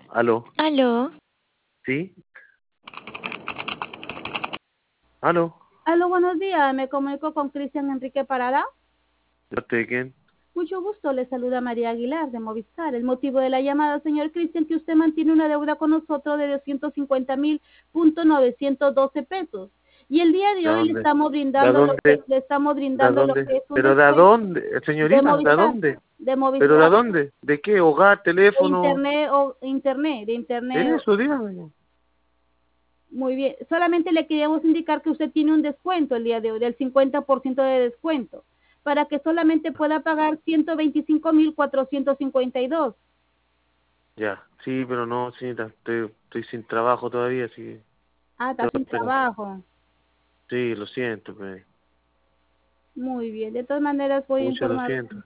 Aló, Aló, ¿sí? Aló, Aló, buenos días. Me comunico con Cristian Enrique Parada. ¿de parte de quién? Mucho gusto. Le saluda María Aguilar de Movistar. El motivo de la llamada, señor Cristian, que usted mantiene una deuda con nosotros de 250,912 pesos. Y el día de ¿De hoy le dónde? estamos ¿De brindando lo que dónde? le estamos ¿De brindando lo dónde? que es un ¿Pero de descuento dónde, de señorita? ¿De Movistar, dónde? de ¿Pero de Movistar, dónde? ¿De qué? ¿Hogar, teléfono? de internet. Eso, dígame. Muy bien. Solamente le queríamos indicar que usted tiene un descuento el día de hoy, del 50% de descuento, para que solamente pueda pagar 125,452. Ya, sí, pero no, señorita, estoy sin trabajo todavía, así que Ah, está tengo que sin esperar. trabajo. Sí, lo siento, pues, Muy bien. De todas maneras, voy a mucho lo informar. siento.